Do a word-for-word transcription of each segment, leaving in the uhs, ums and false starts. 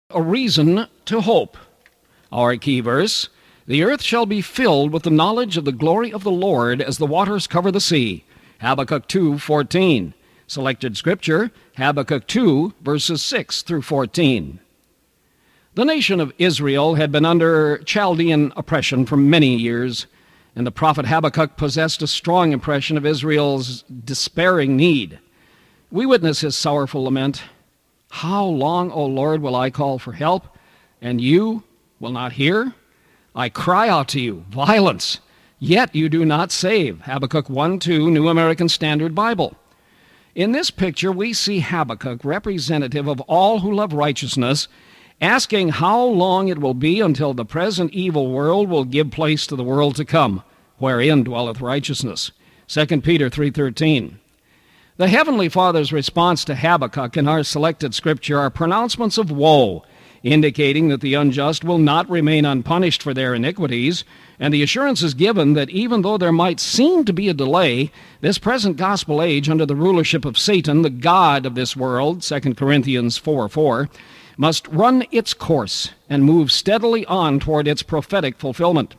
A reason to hope. Our key verse, the earth shall be filled with the knowledge of the glory of the Lord as the waters cover the sea. Habakkuk two fourteen. Selected scripture, Habakkuk two, verses six through fourteen. The nation of Israel had been under Chaldean oppression for many years, and the prophet Habakkuk possessed a strong impression of Israel's despairing need. We witness his sorrowful lament. How long, O Lord, will I call for help, and you will not hear? I cry out to you, violence, yet you do not save. Habakkuk one two, New American Standard Bible. In this picture, we see Habakkuk, representative of all who love righteousness, asking how long it will be until the present evil world will give place to the world to come, wherein dwelleth righteousness. Second Peter three thirteen. The Heavenly Father's response to Habakkuk in our selected scripture are pronouncements of woe, indicating that the unjust will not remain unpunished for their iniquities, and the assurance is given that even though there might seem to be a delay, this present gospel age under the rulership of Satan, the god of this world, Second Corinthians four four, must run its course and move steadily on toward its prophetic fulfillment.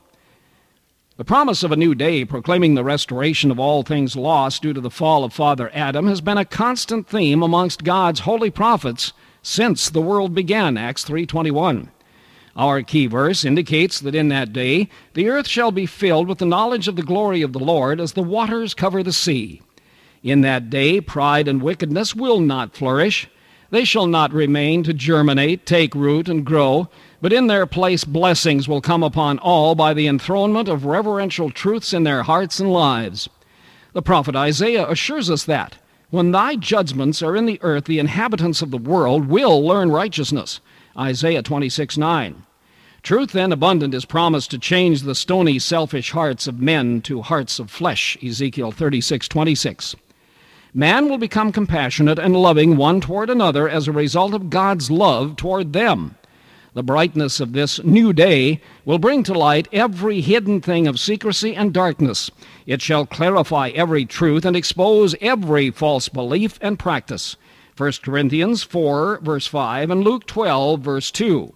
The promise of a new day, proclaiming the restoration of all things lost due to the fall of Father Adam, has been a constant theme amongst God's holy prophets since the world began, Acts three twenty-one. Our key verse indicates that in that day the earth shall be filled with the knowledge of the glory of the Lord as the waters cover the sea. In that day pride and wickedness will not flourish. They shall not remain to germinate, take root, and grow, but in their place blessings will come upon all by the enthronement of reverential truths in their hearts and lives. The prophet Isaiah assures us that, when thy judgments are in the earth, the inhabitants of the world will learn righteousness. Isaiah twenty-six nine. Truth then abundant is promised to change the stony, selfish hearts of men to hearts of flesh. Ezekiel thirty-six twenty-six. Man will become compassionate and loving one toward another as a result of God's love toward them. The brightness of this new day will bring to light every hidden thing of secrecy and darkness. It shall clarify every truth and expose every false belief and practice. First Corinthians four, verse five, and Luke twelve, verse two.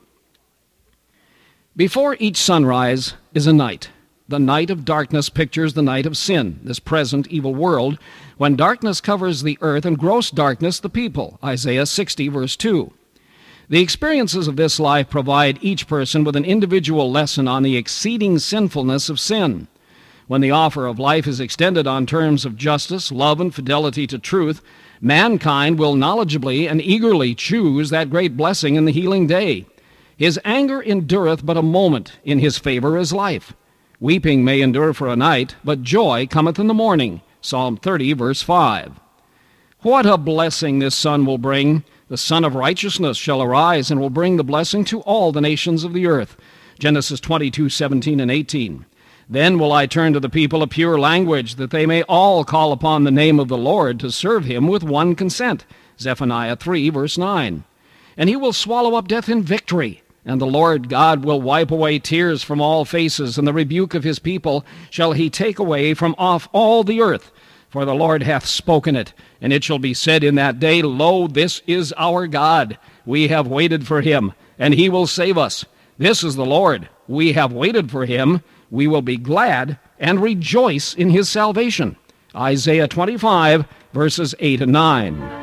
Before each sunrise is a night. The night of darkness pictures the night of sin, this present evil world, when darkness covers the earth and gross darkness the people. Isaiah sixty, verse two. The experiences of this life provide each person with an individual lesson on the exceeding sinfulness of sin. When the offer of life is extended on terms of justice, love, and fidelity to truth, mankind will knowledgeably and eagerly choose that great blessing in the healing day. His anger endureth but a moment, in his favor is life. Weeping may endure for a night, but joy cometh in the morning. Psalm thirty, verse five. What a blessing this sun will bring! The Son of Righteousness shall arise and will bring the blessing to all the nations of the earth. Genesis twenty-two seventeen and eighteen. Then will I turn to the people a pure language, that they may all call upon the name of the Lord to serve him with one consent. Zephaniah three, verse nine. And he will swallow up death in victory. And the Lord God will wipe away tears from all faces, and the rebuke of his people shall he take away from off all the earth. For the Lord hath spoken it, and it shall be said in that day, Lo, this is our God. We have waited for him, and he will save us. This is the Lord. We have waited for him. We will be glad and rejoice in his salvation. Isaiah twenty-five, verses eight and nine.